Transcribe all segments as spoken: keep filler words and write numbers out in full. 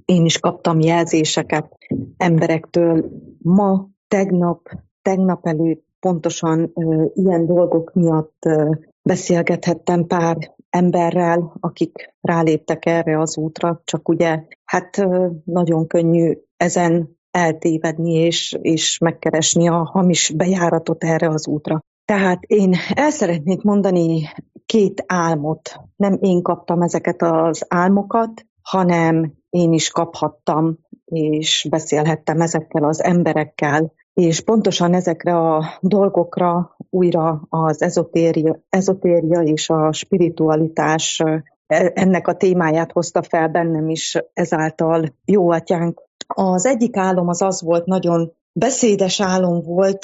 én is kaptam jelzéseket emberektől ma, tegnap, tegnap előtt pontosan ö, ilyen dolgok miatt ö, beszélgethettem pár emberrel, akik ráléptek erre az útra, csak ugye hát ö, nagyon könnyű ezen eltévedni és, és megkeresni a hamis bejáratot erre az útra. Tehát én el szeretnék mondani két álmot. Nem én kaptam ezeket az álmokat, hanem én is kaphattam, és beszélhettem ezekkel az emberekkel, és pontosan ezekre a dolgokra újra az ezotéria, ezotéria és a spiritualitás ennek a témáját hozta fel bennem is ezáltal jó atyánk. Az egyik álom az az volt, nagyon beszédes álom volt,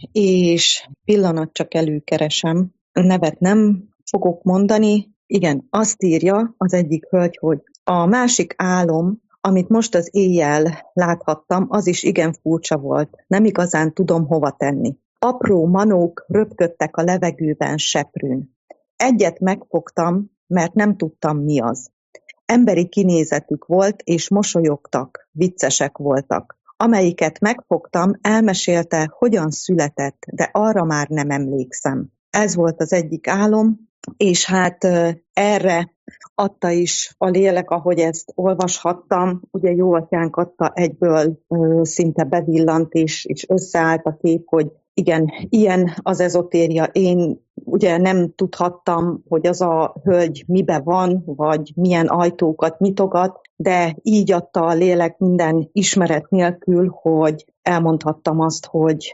és pillanat csak előkeresem, nevet nem fogok mondani. Igen, azt írja az egyik hölgy, hogy a másik álom, amit most az éjjel láthattam, az is igen furcsa volt. Nem igazán tudom hova tenni. Apró manók röpködtek a levegőben seprűn. Egyet megfogtam, mert nem tudtam, mi az. Emberi kinézetük volt, és mosolyogtak, viccesek voltak. Amelyiket megfogtam, elmesélte, hogyan született, de arra már nem emlékszem. Ez volt az egyik álom, és hát erre adta is a lélek, ahogy ezt olvashattam, ugye jó atyánk adta egyből szinte bevillant, és, és összeállt a kép, hogy igen, ilyen az ezotéria. Én ugye nem tudhattam, hogy az a hölgy mibe van, vagy milyen ajtókat nyitogat, de így adta a lélek minden ismeret nélkül, hogy elmondhattam azt, hogy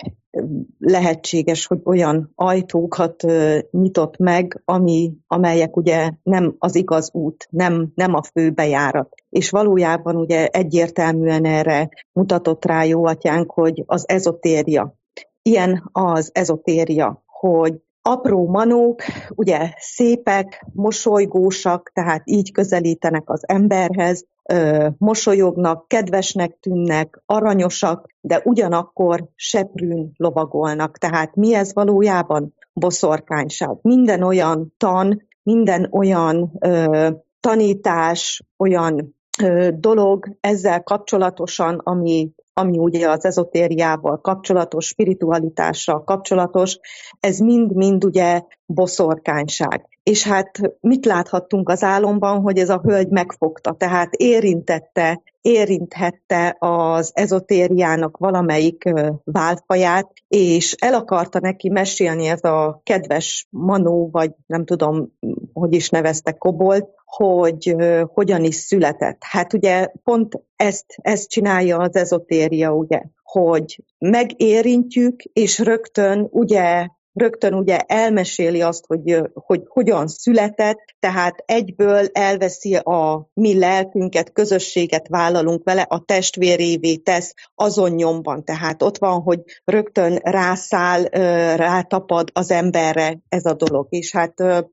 lehetséges, hogy olyan ajtókat uh, nyitott meg, ami, amelyek ugye nem az igaz út, nem, nem a fő bejárat. És valójában ugye egyértelműen erre mutatott rá jó atyánk, hogy az ezotéria. Ilyen az ezotéria, hogy apró manók, ugye szépek, mosolygósak, tehát így közelítenek az emberhez, ö, mosolyognak, kedvesnek tűnnek, aranyosak, de ugyanakkor seprűn lovagolnak. Tehát mi ez valójában? Boszorkányság. Minden olyan tan, minden olyan ö, tanítás, olyan ö, dolog ezzel kapcsolatosan, ami ami ugye az ezotériával kapcsolatos, spiritualitással kapcsolatos, ez mind-mind ugye boszorkányság. És hát mit láthattunk az álomban, hogy ez a hölgy megfogta, tehát érintette, érinthette az ezotériának valamelyik válfaját, és el akarta neki mesélni ez a kedves manó, vagy nem tudom, hogy is nevezte, kobold, hogy uh, hogyan is született. Hát ugye pont ezt, ezt csinálja az ezotéria, ugye, hogy megérintjük, és rögtön ugye rögtön ugye elmeséli azt, hogy, hogy hogyan született, tehát egyből elveszi a mi lelkünket, közösséget vállalunk vele, a testvérévé tesz azon nyomban. Tehát ott van, hogy rögtön rászáll, rátapad az emberre ez a dolog. És hát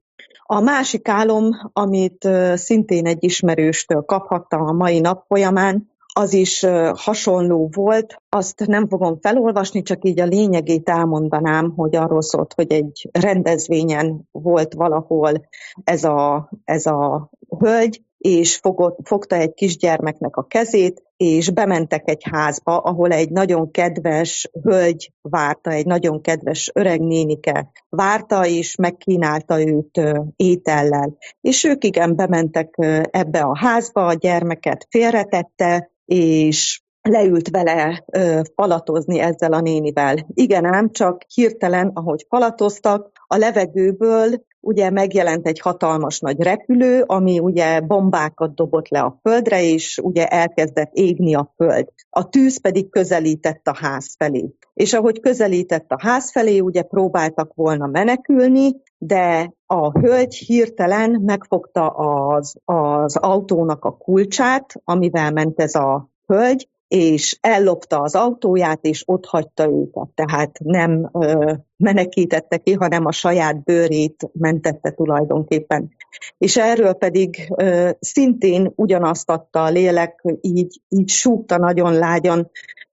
a másik álom, amit szintén egy ismerőstől kaphattam a mai nap folyamán, az is hasonló volt. Azt nem fogom felolvasni, csak így a lényegét elmondanám, hogy arról szólt, hogy egy rendezvényen volt valahol ez a, ez a hölgy, és fogott, fogta egy kisgyermeknek a kezét, és bementek egy házba, ahol egy nagyon kedves hölgy várta, egy nagyon kedves öreg nénike várta, és megkínálta őt étellel. És ők igen, bementek ebbe a házba, a gyermeket félretette, és leült vele ö, falatozni ezzel a nénivel. Igen ám, csak hirtelen, ahogy falatoztak, a levegőből ugye megjelent egy hatalmas nagy repülő, ami ugye bombákat dobott le a földre, és ugye elkezdett égni a föld. A tűz pedig közelített a ház felé. És ahogy közelített a ház felé, ugye próbáltak volna menekülni, de a hölgy hirtelen megfogta az, az autónak a kulcsát, amivel ment ez a hölgy, és ellopta az autóját, és ott hagyta őket. Tehát nem ö, menekítette ki, hanem a saját bőrét mentette tulajdonképpen. És erről pedig ö, szintén ugyanazt adta a lélek, így, így súgta nagyon lágyan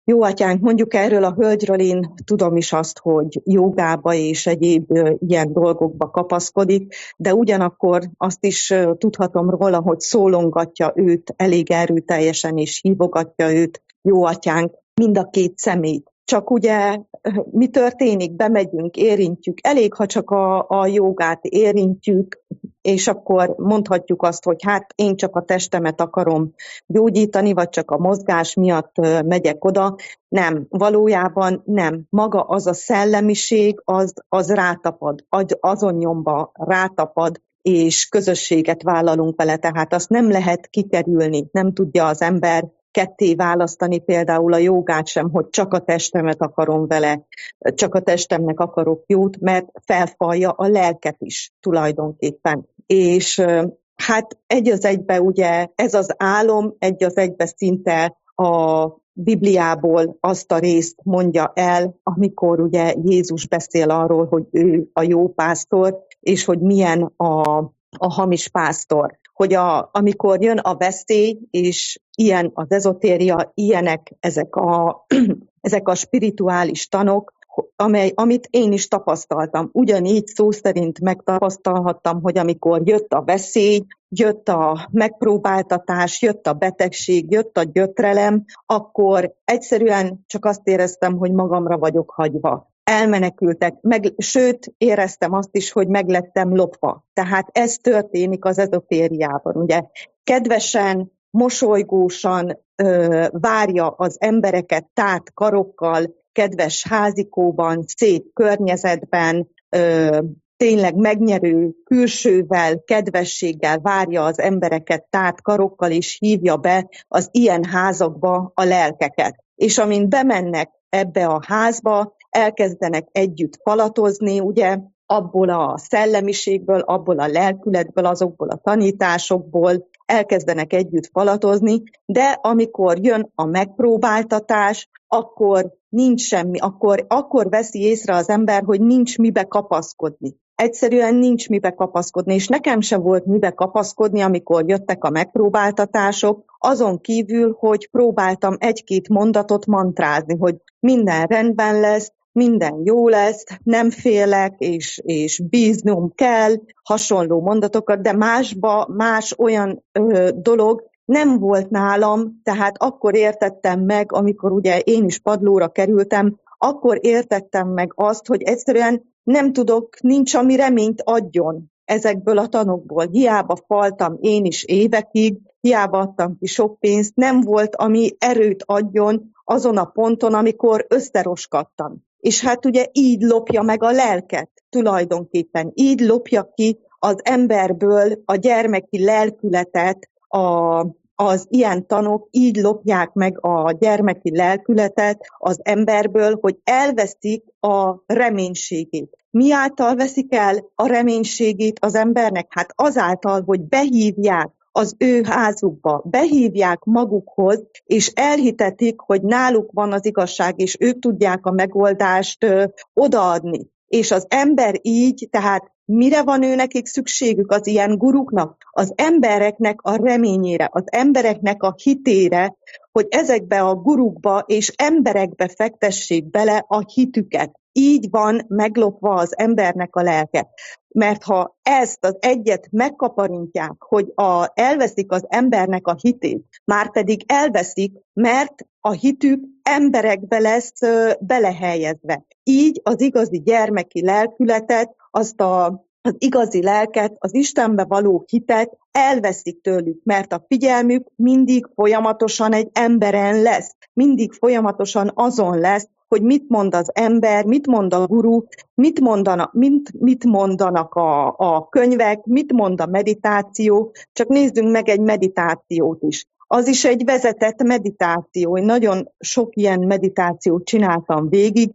Jó atyánk, mondjuk erről a hölgyről én tudom is azt, hogy jogába és egyéb ilyen dolgokba kapaszkodik, de ugyanakkor azt is tudhatom róla, hogy szólongatja őt elég erőteljesen és hívogatja őt, jó atyánk, mind a két szemét. Csak ugye mi történik, bemegyünk, érintjük, elég, ha csak a, a jogát érintjük, és akkor mondhatjuk azt, hogy hát én csak a testemet akarom gyógyítani, vagy csak a mozgás miatt megyek oda. Nem, valójában nem. Maga az a szellemiség, az, az rátapad, azon nyomba rátapad, és közösséget vállalunk vele, tehát azt nem lehet kikerülni, nem tudja az ember ketté választani például a jogát sem, hogy csak a testemet akarom vele, csak a testemnek akarok jót, mert felfalja a lelket is tulajdonképpen. És hát egy az egybe ugye ez az álom, egy az egybe szinte a Bibliából azt a részt mondja el, amikor ugye Jézus beszél arról, hogy ő a jó pásztor, és hogy milyen a, a hamis pásztor. Hogy a, amikor jön a veszély, és ilyen az ezotéria, ilyenek ezek a, ezek a spirituális tanok, amely, amit én is tapasztaltam. Ugyanígy szó szerint megtapasztalhattam, hogy amikor jött a veszély, jött a megpróbáltatás, jött a betegség, jött a gyötrelem, akkor egyszerűen csak azt éreztem, hogy magamra vagyok hagyva. Elmenekültek, meg, sőt, éreztem azt is, hogy meglettem lopva. Tehát ez történik az ezotériában, ugye. Kedvesen, mosolygósan ö, várja az embereket tárt karokkal, kedves házikóban, szép környezetben, ö, tényleg megnyerő külsővel, kedvességgel várja az embereket tárt karokkal, és hívja be az ilyen házakba a lelkeket. És amint bemennek ebbe a házba, elkezdenek együtt falatozni, ugye, abból a szellemiségből, abból a lelkületből, azokból a tanításokból elkezdenek együtt falatozni, de amikor jön a megpróbáltatás, akkor nincs semmi, akkor, akkor veszi észre az ember, hogy nincs mibe kapaszkodni. Egyszerűen nincs mibe kapaszkodni, és nekem se volt mibe kapaszkodni, amikor jöttek a megpróbáltatások, azon kívül, hogy próbáltam egy-két mondatot mantrázni, hogy minden rendben lesz, minden jó lesz, nem félek, és, és bíznom kell, hasonló mondatokat, de másba, más olyan ö, dolog nem volt nálam, tehát akkor értettem meg, amikor ugye én is padlóra kerültem, akkor értettem meg azt, hogy egyszerűen nem tudok, nincs, ami reményt adjon ezekből a tanokból. Hiába faltam én is évekig, hiába adtam ki sok pénzt, nem volt, ami erőt adjon azon a ponton, amikor összeroskadtam. És hát ugye így lopja meg a lelket tulajdonképpen, így lopja ki az emberből a gyermeki lelkületet, a, az ilyen tanok így lopják meg a gyermeki lelkületet az emberből, hogy elveszik a reménységét. Mi által veszik el a reménységét az embernek? Hát azáltal, hogy behívják az ő házukba, behívják magukhoz, és elhitetik, hogy náluk van az igazság, és ők tudják a megoldást ö, odaadni. És az ember így, tehát mire van ő nekik szükségük az ilyen guruknak? Az embereknek a reményére, az embereknek a hitére, hogy ezekbe a gurukba és emberekbe fektessék bele a hitüket. Így van meglopva az embernek a lelke. Mert ha ezt az egyet megkaparintják, hogy a, elveszik az embernek a hitét, már pedig elveszik, mert a hitük emberekbe lesz ö, belehelyezve. Így az igazi gyermeki lelkületet, azt a az igazi lelket, az Istenbe való hitet elveszik tőlük, mert a figyelmük mindig folyamatosan egy emberen lesz, mindig folyamatosan azon lesz, hogy mit mond az ember, mit mond a guru, mit mondanak, mit, mit mondanak a, a könyvek, mit mond a meditáció. Csak nézzünk meg egy meditációt is. Az is egy vezetett meditáció. Én nagyon sok ilyen meditációt csináltam végig,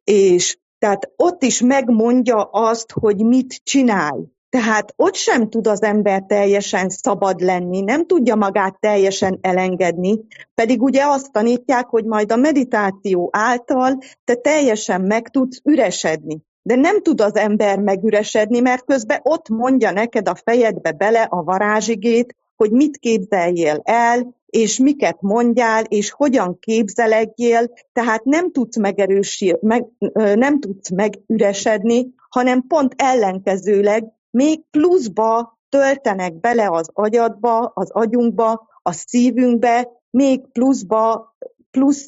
és tehát ott is megmondja azt, hogy mit csinálj. Tehát ott sem tud az ember teljesen szabad lenni, nem tudja magát teljesen elengedni, pedig ugye azt tanítják, hogy majd a meditáció által te teljesen meg tudsz üresedni. De nem tud az ember megüresedni, mert közben ott mondja neked a fejedbe bele a varázsigét, hogy mit képzeljél el, és miket mondjál, és hogyan képzelegjél, tehát nem tudsz megerősíteni, meg, nem tudsz megüresedni, hanem pont ellenkezőleg még pluszba töltenek bele az agyadba, az agyunkba, a szívünkbe, még pluszba, plusz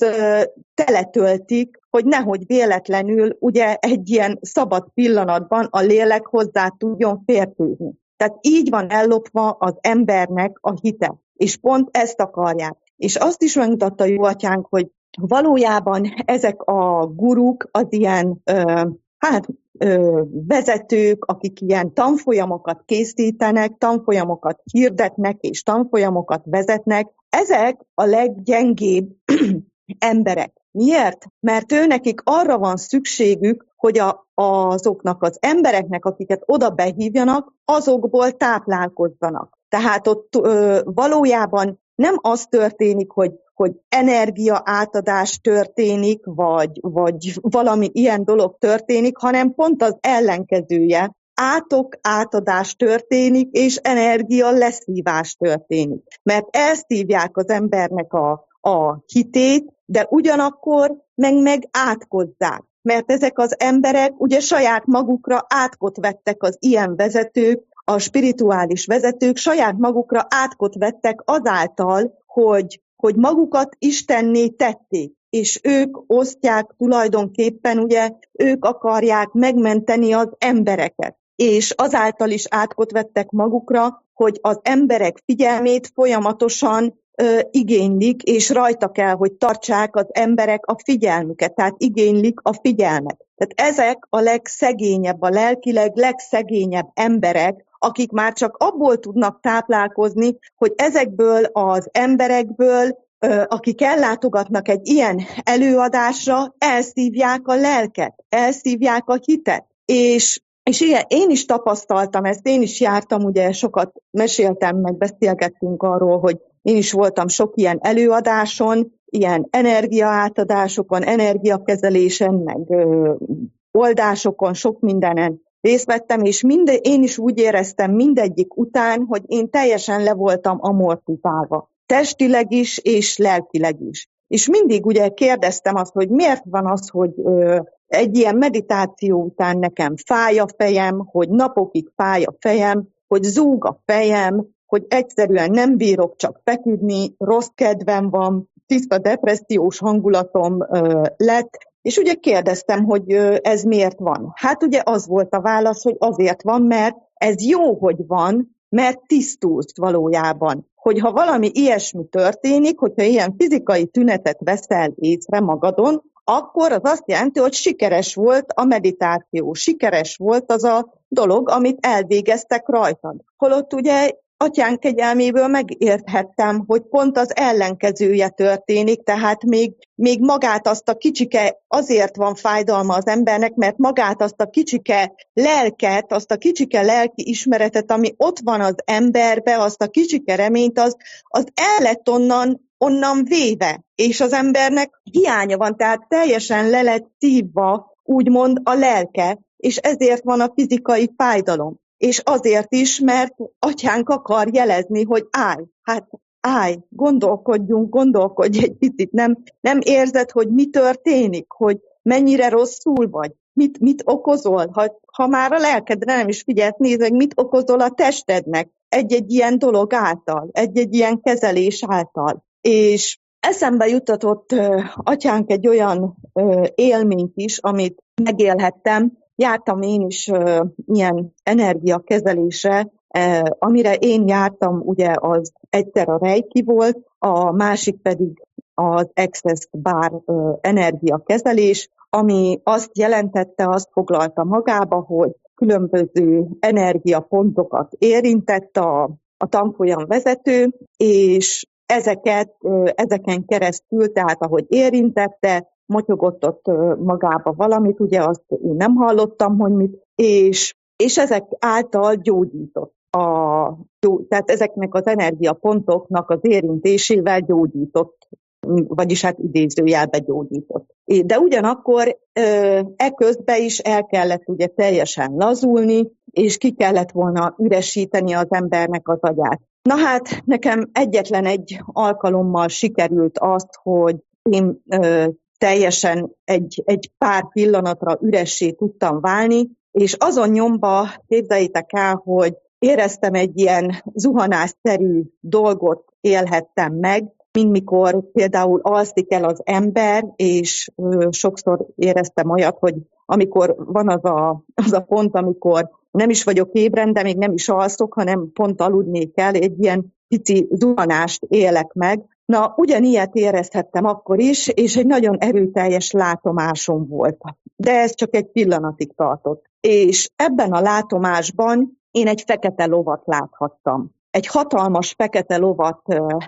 teletöltik, hogy nehogy véletlenül ugye egy ilyen szabad pillanatban a lélek hozzá tudjon férkőzni. Tehát így van ellopva az embernek a hite, és pont ezt akarják. És azt is megmutatta jó atyánk, hogy valójában ezek a guruk, az ilyen ö, hát ö, vezetők, akik ilyen tanfolyamokat készítenek, tanfolyamokat hirdetnek és tanfolyamokat vezetnek, ezek a leggyengébb emberek. Miért? Mert őnekik arra van szükségük, hogy a, azoknak az embereknek, akiket oda behívjanak, azokból táplálkozzanak. Tehát ott ö, valójában nem az történik, hogy, hogy energia átadás történik, vagy, vagy valami ilyen dolog történik, hanem pont az ellenkezője. Átok átadás történik, és energia leszívás történik. Mert elszívják az embernek a, a hitét, de ugyanakkor meg, meg átkozzák. Mert ezek az emberek ugye saját magukra átkot vettek az ilyen vezetők, a spirituális vezetők saját magukra átkot vettek azáltal, hogy, hogy magukat Istenné tették. És ők osztják tulajdonképpen, ugye ők akarják megmenteni az embereket. És azáltal is átkot vettek magukra, hogy az emberek figyelmét folyamatosan ö, igénylik, és rajta kell, hogy tartsák az emberek a figyelmüket, tehát igénylik a figyelmet. Tehát ezek a legszegényebb, a lelkileg legszegényebb emberek, akik már csak abból tudnak táplálkozni, hogy ezekből az emberekből, ö, akik ellátogatnak egy ilyen előadásra, elszívják a lelket, elszívják a hitet. És És igen, én is tapasztaltam ezt, én is jártam, ugye sokat meséltem, meg beszélgettünk arról, hogy én is voltam sok ilyen előadáson, ilyen energiaátadásokon, energiakezelésen, meg ö, oldásokon, sok mindenen részt vettem, és minde, én is úgy éreztem mindegyik után, hogy én teljesen le voltam amortizálva. Testileg is, és lelkileg is. És mindig ugye kérdeztem azt, hogy miért van az, hogy ö, egy ilyen meditáció után nekem fáj a fejem, hogy napokig fáj a fejem, hogy zúg a fejem, hogy egyszerűen nem bírok csak feküdni, rossz kedvem van, tiszta depressziós hangulatom ö, lett, és ugye kérdeztem, hogy ö, ez miért van. Hát ugye az volt a válasz, hogy azért van, mert ez jó, hogy van, mert tisztulsz valójában. Hogyha valami ilyesmi történik, hogyha ilyen fizikai tünetet veszel észre magadon, akkor az azt jelenti, hogy sikeres volt a meditáció, sikeres volt az a dolog, amit elvégeztek rajtad. Holott ugye atyánk kegyelméből megérthettem, hogy pont az ellenkezője történik, tehát még, még magát azt a kicsike, azért van fájdalma az embernek, mert magát azt a kicsike lelket, azt a kicsike lelki ismeretet, ami ott van az emberbe, azt a kicsike reményt, az, az el lett onnan, onnan véve, és az embernek hiánya van, tehát teljesen le lett szívva, úgymond a lelke, és ezért van a fizikai fájdalom. És azért is, mert atyánk akar jelezni, hogy állj, hát állj, gondolkodjunk, gondolkodj egy picit, nem, nem érzed, hogy mi történik, hogy mennyire rosszul vagy, mit, mit okozol, ha, ha már a lelkedre nem is figyelsz, nézd meg, mit okozol a testednek egy-egy ilyen dolog által, egy-egy ilyen kezelés által. És eszembe jutatott uh, atyánk egy olyan uh, élményt is, amit megélhettem. Jártam én is uh, ilyen energiakezelésre, uh, amire én jártam, ugye az egyszer a Reiki volt, a másik pedig az Access Bar uh, energiakezelés, ami azt jelentette, azt foglalta magába, hogy különböző energiapontokat érintett a, a tanfolyam vezető, és ezeket, ezeken keresztül, tehát ahogy érintette, motyogott ott magába valamit, ugye azt én nem hallottam, hogy mit, és, és ezek által gyógyított. A, tehát ezeknek az energiapontoknak az érintésével gyógyított, vagyis hát idézőjelbe gyógyított. De ugyanakkor eközben is el kellett ugye teljesen lazulni, és ki kellett volna üresíteni az embernek az agyát. Na hát, nekem egyetlen egy alkalommal sikerült azt, hogy én ö, teljesen egy, egy pár pillanatra üressé tudtam válni, és azon nyomba képzeljétek el, hogy éreztem egy ilyen zuhanásszerű dolgot élhettem meg, mint mikor például alszik el az ember, és ö, sokszor éreztem olyat, hogy amikor van az a, az a pont, amikor nem is vagyok ébren, de még nem is alszok, hanem pont aludni kell, egy ilyen pici zuhanást élek meg. Na, ugyanilyet érezhettem akkor is, és egy nagyon erőteljes látomásom volt. De ez csak egy pillanatig tartott. És ebben a látomásban én egy fekete lovat láthattam. Egy hatalmas fekete lovat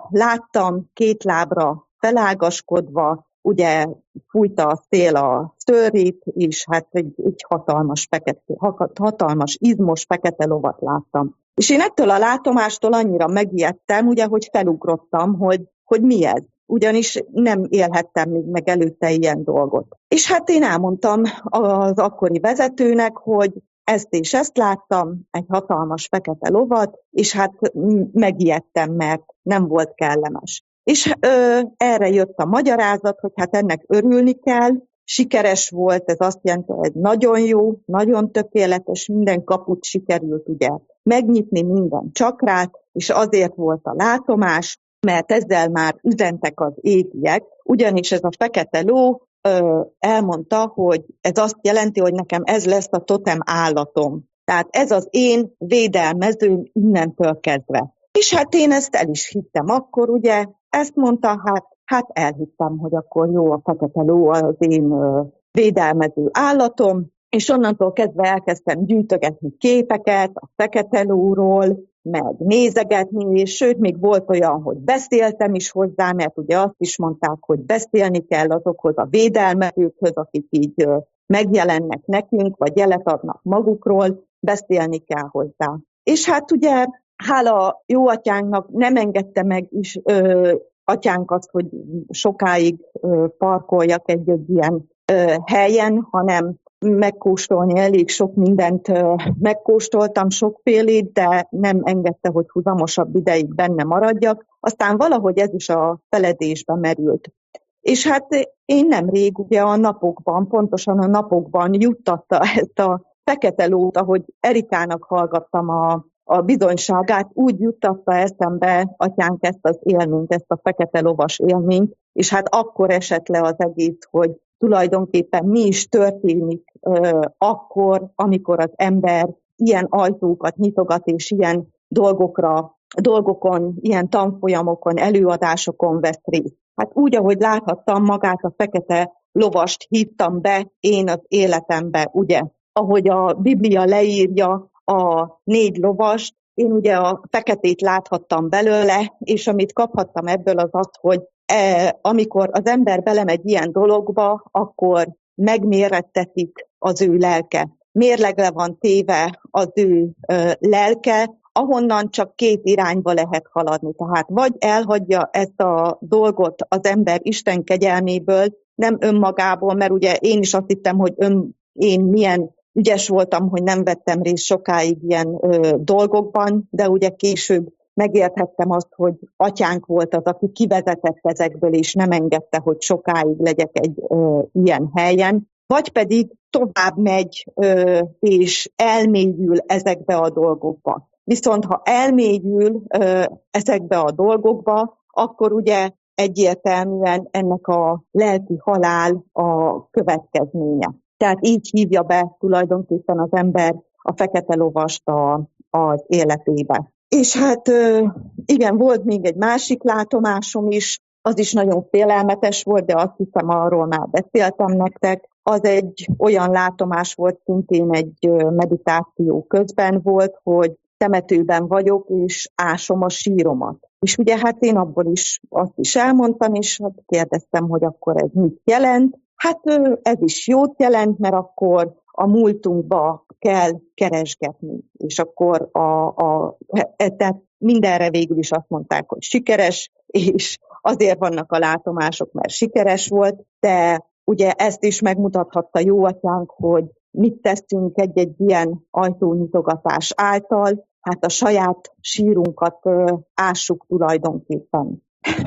láttam, két lábra felágaskodva, ugye fújta a szél a szőrét, és hát egy, egy hatalmas, fekete, hatalmas, izmos fekete lovat láttam. És én ettől a látomástól annyira megijedtem, ugye, hogy felugrottam, hogy, hogy mi ez. Ugyanis nem élhettem még meg előtte ilyen dolgot. És hát én elmondtam az akkori vezetőnek, hogy ezt és ezt láttam, egy hatalmas fekete lovat, és hát megijedtem, mert nem volt kellemes. És ö, erre jött a magyarázat, hogy hát ennek örülni kell, sikeres volt, ez azt jelenti, hogy nagyon jó, nagyon tökéletes, minden kaput sikerült ugye megnyitni, minden csakrát, és azért volt a látomás, mert ezzel már üzentek az égiek, ugyanis ez a fekete ló ö, elmondta, hogy ez azt jelenti, hogy nekem ez lesz a totem állatom. Tehát ez az én védelmezőm innentől kezdve. És hát én ezt el is hittem akkor, ugye, ezt mondta, hát, hát elhittem, hogy akkor jó, a fekete ló az én ö, védelmező állatom, és onnantól kezdve elkezdtem gyűjtögetni képeket a fekete lóról, meg nézegetni, és sőt, még volt olyan, hogy beszéltem is hozzá, mert ugye azt is mondták, hogy beszélni kell azokhoz a védelmezőkhöz, akik így ö, megjelennek nekünk, vagy jelet adnak magukról, beszélni kell hozzá. És hát ugye, hála jó atyánknak nem engedte meg is ö, atyánk azt, hogy sokáig ö, parkoljak egy-egy ilyen ö, helyen, hanem megkóstolni elég sok mindent ö, megkóstoltam, sokfélét, de nem engedte, hogy húzamosabb ideig benne maradjak. Aztán valahogy ez is a feledésbe merült. És hát én nemrég ugye a napokban, pontosan a napokban juttatta ezt a fekete lót, ahogy Erikának hallgattam a, a bizonyságát, úgy juttatta eszembe atyánk ezt az élményt, ezt a fekete lovas élményt, és hát akkor esett le az egész, hogy tulajdonképpen mi is történik uh, akkor, amikor az ember ilyen ajtókat nyitogat, és ilyen dolgokra, dolgokon, ilyen tanfolyamokon, előadásokon vesz részt. Hát úgy, ahogy láthattam, magát a fekete lovast hívtam be én az életembe, ugye? Ahogy a Biblia leírja a négy lovast, én ugye a feketét láthattam belőle, és amit kaphattam ebből az az, hogy e, amikor az ember belemegy ilyen dologba, akkor megmérettetik az ő lelke. Mérlegre van téve az ő ö, lelke, ahonnan csak két irányba lehet haladni. Tehát vagy elhagyja ezt a dolgot az ember Isten kegyelméből, nem önmagából, mert ugye én is azt hittem, hogy ön, én milyen ügyes voltam, hogy nem vettem részt sokáig ilyen ö, dolgokban, de ugye később megérthettem azt, hogy atyánk volt az, aki kivezetett ezekből, és nem engedte, hogy sokáig legyek egy ö, ilyen helyen, vagy pedig tovább megy, ö, és elmélyül ezekbe a dolgokba. Viszont ha elmélyül ö, ezekbe a dolgokba, akkor ugye egyértelműen ennek a lelki halál a következménye. Tehát így hívja be tulajdonképpen az ember a fekete lovast a, az életébe. És hát igen, volt még egy másik látomásom is, az is nagyon félelmetes volt, de azt hiszem, arról már beszéltem nektek. Az egy olyan látomás volt, szintén egy meditáció közben volt, hogy temetőben vagyok, és ásom a síromat. És ugye hát én abból is azt is elmondtam, és hát kérdeztem, hogy akkor ez mit jelent. Hát ez is jót jelent, mert akkor a múltunkba kell keresgetni, és akkor a, a, tehát mindenre végül is azt mondták, hogy sikeres, és azért vannak a látomások, mert sikeres volt, de ugye ezt is megmutathatta jó atyánk, hogy mit teszünk egy-egy ilyen ajtónyitogatás által, hát a saját sírunkat ássuk tulajdonképpen.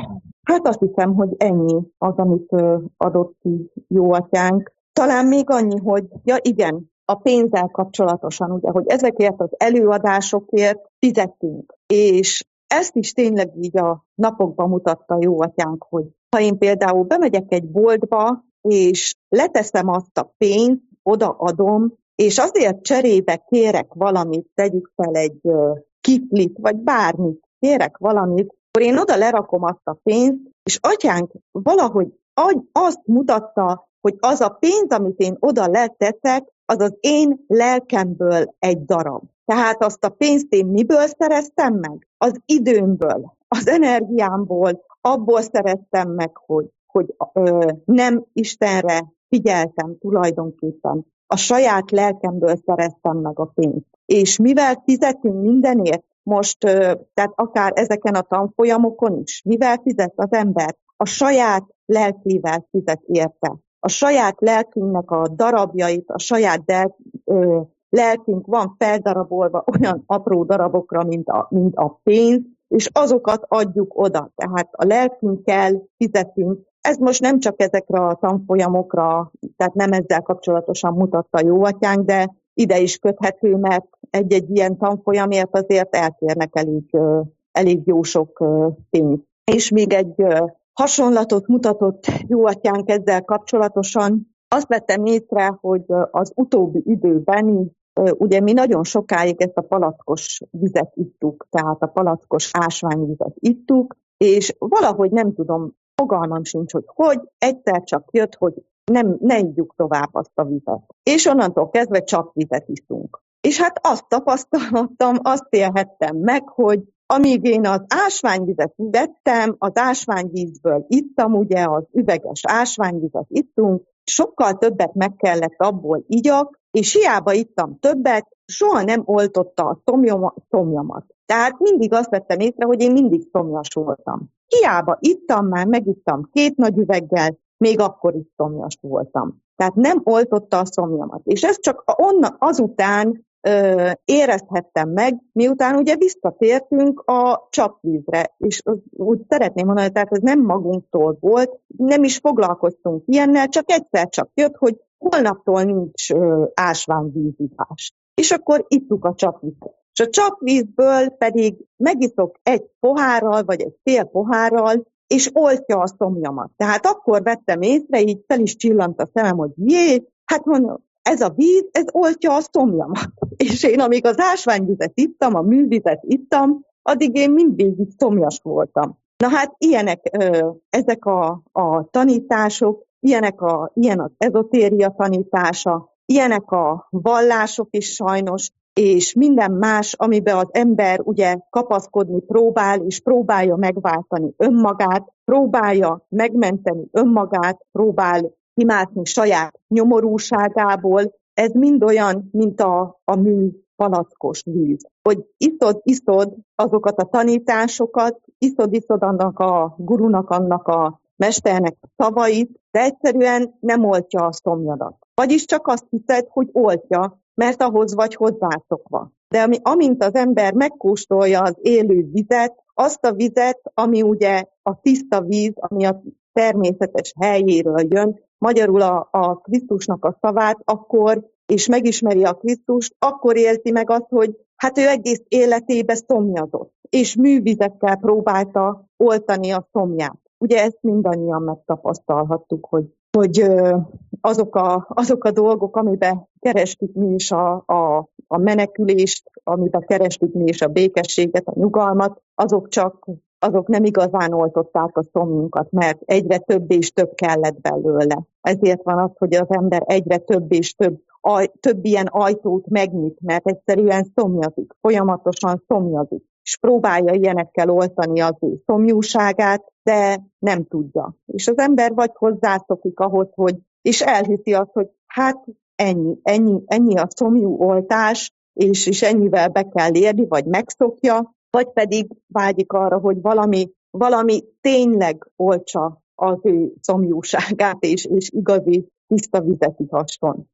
Hát azt hiszem, hogy ennyi az, amit adott ki Jóatyánk. Talán még annyi, hogy ja igen, a pénzzel kapcsolatosan, ugye, hogy ezekért az előadásokért fizetünk. És ezt is tényleg így a napokban mutatta Jóatyánk, hogy ha én például bemegyek egy boltba, és leteszem azt a pénzt, odaadom, és azért cserébe kérek valamit, tegyük fel egy kiflit, vagy bármit, kérek valamit, akkor én oda lerakom azt a pénzt, és Atyánk valahogy azt mutatta, hogy az a pénz, amit én oda leteszek, az az én lelkemből egy darab. Tehát azt a pénzt én miből szereztem meg? Az időmből, az energiámból, abból szereztem meg, hogy, hogy ö, nem Istenre figyeltem tulajdonképpen. A saját lelkemből szereztem meg a pénzt. És mivel fizetünk mindenért, most, tehát akár ezeken a tanfolyamokon is, mivel fizet az ember? A saját lelkével fizet érte. A saját lelkünknek a darabjait, a saját del, ö, lelkünk van feldarabolva olyan apró darabokra, mint a, mint a pénz, és azokat adjuk oda. Tehát a lelkünkkel fizetünk. Ez most nem csak ezekre a tanfolyamokra, tehát nem ezzel kapcsolatosan mutatta Jóatyánk, de ide is köthető, mert egy-egy ilyen tanfolyamért azért elkérnek elég, elég jó sok pénzt. És még egy hasonlatot mutatott Jóatyánk ezzel kapcsolatosan. Azt vettem észre, hogy az utóbbi időben, ugye mi nagyon sokáig ezt a palackos vizet ittuk, tehát a palackos ásványvizet ittuk, és valahogy nem tudom, fogalmam sincs, hogy hogy, egyszer csak jött, hogy nem, ne igyuk tovább azt a vizet. És onnantól kezdve csak vizet iszunk. És hát azt tapasztaltam, azt élhettem meg, hogy amíg én az ásványvizet vettem, az ásványvízből ittam, ugye az üveges ásványvizet ittunk, sokkal többet meg kellett abból igyak, és hiába ittam többet, soha nem oltotta a szomjamat. Tehát mindig azt vettem észre, hogy én mindig szomjas voltam. Hiába ittam már, megittam két nagy üveggel, még akkor is szomjas voltam. Tehát nem oltotta a szomjamat. És ezt csak onnan, azután ö, érezhettem meg, miután ugye visszatértünk a csapvízre. És úgy szeretném mondani, tehát ez nem magunktól volt, nem is foglalkoztunk ilyennel, csak egyszer csak jött, hogy holnaptól nincs ö, ásványvízivás. És akkor ittuk a csapvízet. És a csapvízből pedig megiszok egy pohárral, vagy egy fél pohárral, és oltja a szomjamat. Tehát akkor vettem észre, így fel is csillant a szemem, hogy jé, hát mondom, ez a víz, ez oltja a szomjamat. És én amíg az ásványvizet ittam, a művizet ittam, addig én mindvégig szomjas voltam. Na hát ilyenek ezek a, a tanítások, ilyenek a, ilyen az ezotéria tanítása, ilyenek a vallások is sajnos, és minden más, amiben az ember ugye kapaszkodni próbál, és próbálja megváltani önmagát, próbálja megmenteni önmagát, próbál kimászni saját nyomorúságából, ez mind olyan, mint a, a mű palackos víz. Hogy iszod, iszod azokat a tanításokat, iszod, iszod annak a gurunak, annak a mesternek a szavait, de egyszerűen nem oltja a szomjadat. Vagyis csak azt hiszed, hogy oltja, mert ahhoz vagy hozzászokva. De ami, amint az ember megkóstolja az élő vizet, azt a vizet, ami ugye a tiszta víz, ami a természetes helyéről jön, magyarul a, a Krisztusnak a szavát, akkor, és megismeri a Krisztust, akkor élti meg azt, hogy hát ő egész életébe szomjazott, és művizekkel próbálta oltani a szomját. Ugye ezt mindannyian megtapasztalhattuk, hogy, hogy azok, a, azok a dolgok, amiben kerestük mi is a, a, a menekülést, amiben kerestük mi is a békességet, a nyugalmat, azok csak azok nem igazán oltották a szomjunkat, mert egyre több és több kellett belőle. Ezért van az, hogy az ember egyre több és több, aj, több ilyen ajtót megnyit, mert egyszerűen szomjazik, folyamatosan szomjazik, és próbálja ilyenekkel oltani az ő szomjúságát, de nem tudja. És az ember vagy hozzászokik ahhoz, hogy, és elhiszi azt, hogy hát ennyi, ennyi, ennyi a szomjú oltás, és, és ennyivel be kell érni, vagy megszokja, vagy pedig vágyik arra, hogy valami, valami tényleg oltsa az ő szomjúságát, és, és igazi tiszta vizet ihasson.